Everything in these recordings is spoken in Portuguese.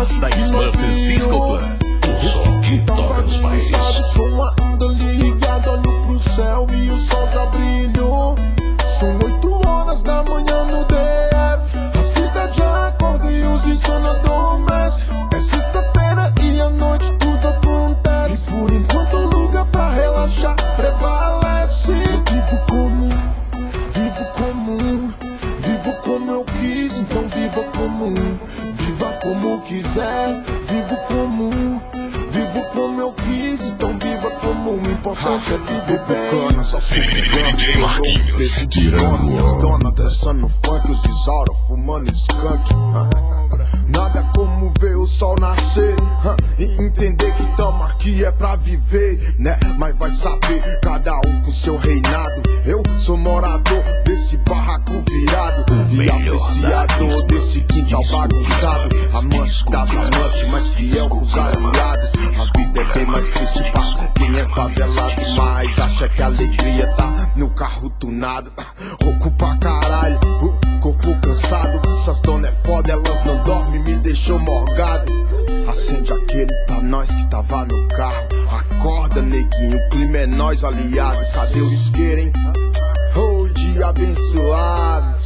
da Smurfs Disco Club. O som que toca os países. Som ainda ligado, olho pro céu e o sol já brilhou. São 8 horas da manhã no DF. A cidade acorda e os insônia adormecem. É sexta-feira e à noite tudo acontece. E por enquanto o lugar pra relaxar prevalece. Eu vivo comum, vivo comum. Vivo como eu quis, então viva comum. Viva como quiser, vivo comum. Vivo como eu quis, então viva comum. O importante é viver bem. Só DJ Marquinhos tirando as donas dançando funk, os Isaura fumando skunk. Nada como ver o sol nascer e entender que tamo aqui é pra viver, né? Mas vai saber, cada um com seu reinado. Eu sou morador desse barraco virado e apreciador desse quintal bagunçado. Amante das amantes, mais fiel pros aliados. A vida é bem mais triste pra quem é favelado, mas acha que a alegria tá no carro tunado. Rouco pra caralho, corpo cansado. Essas donas é foda, elas não dormem, me deixou morgado. Acende aquele pra nós que tava no carro. Acorda, neguinho, o clima é nós, aliado. Cadê o isqueiro, hein? Oh, dia abençoado.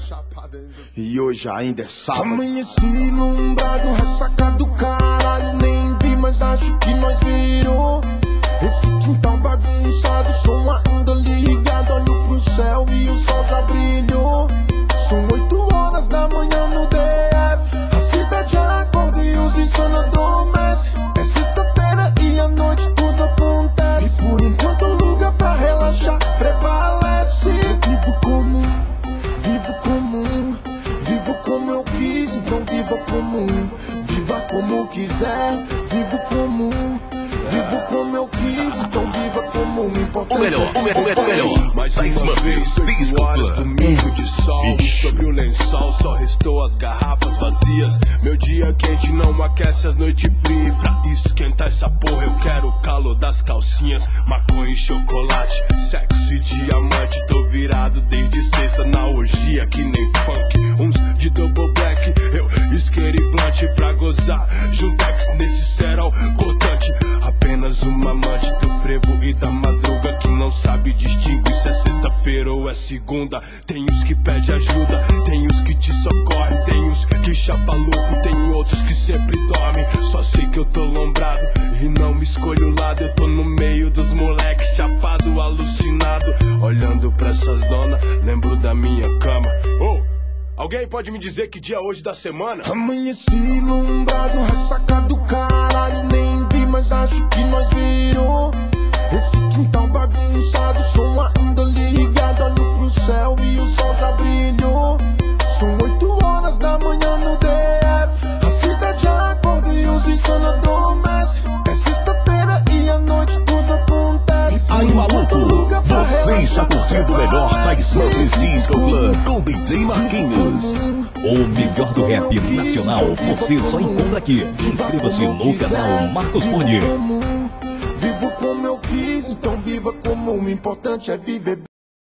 E hoje ainda é sábado. Amanheci inundado, ressaca do caralho. Nem vi, mas acho que nós virou. Esse quintal bagunçado, som ainda ligado. Olho pro céu e o sol já brilhou. São 8 horas da manhã no DF. A cidade acorda e os insônia adormecem. É sexta-feira e à noite tudo acontece. E por enquanto o lugar pra relaxar prevalece. Eu vivo comum, vivo comum. Vivo como eu quis, então viva comum. Viva como quiser, vivo comum. Vivo como eu quis, então viva comum. O melhor. Mais uma vez, 8 horas, domingo de sol. Sobre o lençol só restou as garrafas vazias. Meu dia quente não aquece as noites frias. Pra esquentar essa porra eu quero o calor das calcinhas. Maconha e chocolate, sexo e diamante. Tô virado desde sexta na orgia que nem funk. Uns de double black, eu isqueiro e blunt pra gozar. Juntex nesse cerol cortante. Apenas uma amante do frevo e da madruga que não sabe distinguir se é sexta-feira ou é segunda. Tem os que pedem ajuda, tem os que te socorrem, tem os que chapa louco, tem outros que sempre dormem. Só sei que eu tô lombrado e não me escolho o lado. Eu tô no meio dos moleques, chapado, alucinado. Olhando pra essas donas, lembro da minha cama. Oh! Alguém pode me dizer que dia é hoje da semana? Amanheci inundado, ressaca do caralho. Nem vi, mas acho que nós virou. Esse quintal bagunçado, som ainda ligado. Olho pro céu e o sol já brilhou. São 8 horas da manhã no DF. A cidade acorda e os insônia adormecem. É sexta-feira e à noite tudo acontece. Aí, maluco, você está curtindo o melhor da Smurfs Disco Club com DJ Marquinhos. O melhor do rap nacional você só encontra aqui. Inscreva-se no canal Marcos Pony. Vivo como eu quis, então viva comum. O importante é viver.